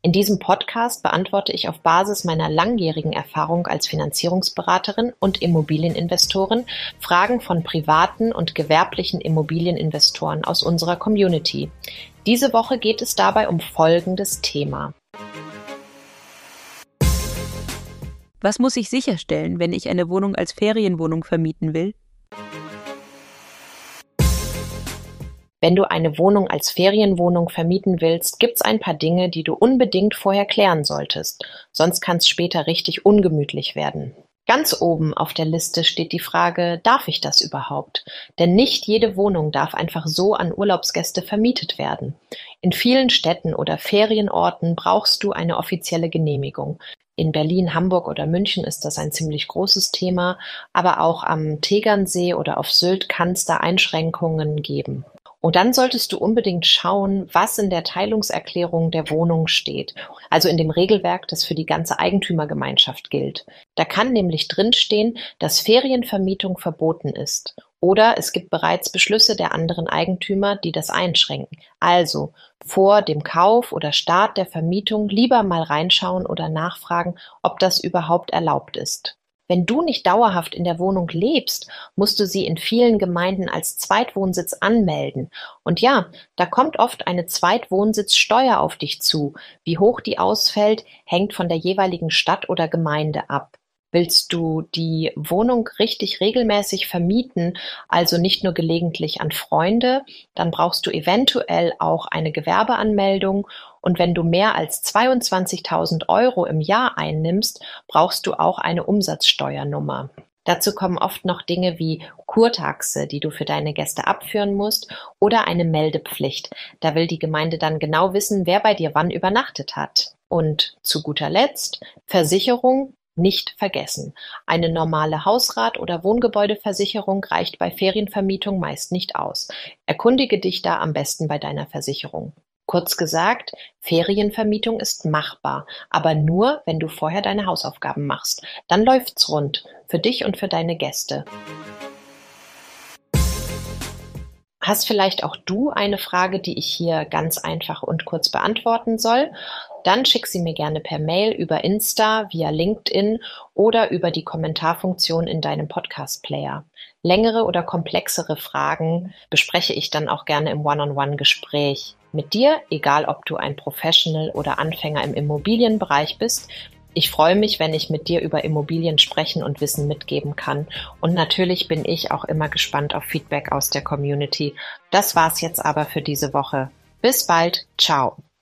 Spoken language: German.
In diesem Podcast beantworte ich auf Basis meiner langjährigen Erfahrung als Finanzierungsberaterin und Immobilieninvestorin Fragen von privaten und gewerblichen Immobilieninvestoren aus unserer Community. Diese Woche geht es dabei um folgendes Thema. Was muss ich sicherstellen, wenn ich eine Wohnung als Ferienwohnung vermieten will? Wenn du eine Wohnung als Ferienwohnung vermieten willst, gibt's ein paar Dinge, die du unbedingt vorher klären solltest, sonst kann es später richtig ungemütlich werden. Ganz oben auf der Liste steht die Frage, darf ich das überhaupt? Denn nicht jede Wohnung darf einfach so an Urlaubsgäste vermietet werden. In vielen Städten oder Ferienorten brauchst du eine offizielle Genehmigung. In Berlin, Hamburg oder München ist das ein ziemlich großes Thema, aber auch am Tegernsee oder auf Sylt kann es da Einschränkungen geben. Und dann solltest du unbedingt schauen, was in der Teilungserklärung der Wohnung steht, also in dem Regelwerk, das für die ganze Eigentümergemeinschaft gilt. Da kann nämlich drinstehen, dass Ferienvermietung verboten ist. Oder es gibt bereits Beschlüsse der anderen Eigentümer, die das einschränken. Also vor dem Kauf oder Start der Vermietung lieber mal reinschauen oder nachfragen, ob das überhaupt erlaubt ist. Wenn du nicht dauerhaft in der Wohnung lebst, musst du sie in vielen Gemeinden als Zweitwohnsitz anmelden. Und ja, da kommt oft eine Zweitwohnsitzsteuer auf dich zu. Wie hoch die ausfällt, hängt von der jeweiligen Stadt oder Gemeinde ab. Willst du die Wohnung richtig regelmäßig vermieten, also nicht nur gelegentlich an Freunde, dann brauchst du eventuell auch eine Gewerbeanmeldung. Und wenn du mehr als 22.000 € im Jahr einnimmst, brauchst du auch eine Umsatzsteuernummer. Dazu kommen oft noch Dinge wie Kurtaxe, die du für deine Gäste abführen musst, oder eine Meldepflicht. Da will die Gemeinde dann genau wissen, wer bei dir wann übernachtet hat. Und zu guter Letzt Versicherung. Nicht vergessen. Eine normale Hausrat- oder Wohngebäudeversicherung reicht bei Ferienvermietung meist nicht aus. Erkundige dich da am besten bei deiner Versicherung. Kurz gesagt, Ferienvermietung ist machbar, aber nur, wenn du vorher deine Hausaufgaben machst. Dann läuft's rund, für dich und für deine Gäste. Hast vielleicht auch du eine Frage, die ich hier ganz einfach und kurz beantworten soll? Dann schick sie mir gerne per Mail über Insta, via LinkedIn oder über die Kommentarfunktion in deinem Podcast-Player. Längere oder komplexere Fragen bespreche ich dann auch gerne im One-on-One-Gespräch mit dir, egal ob du ein Professional oder Anfänger im Immobilienbereich bist. Ich freue mich, wenn ich mit dir über Immobilien sprechen und Wissen mitgeben kann. Und natürlich bin ich auch immer gespannt auf Feedback aus der Community. Das war's jetzt aber für diese Woche. Bis bald. Ciao.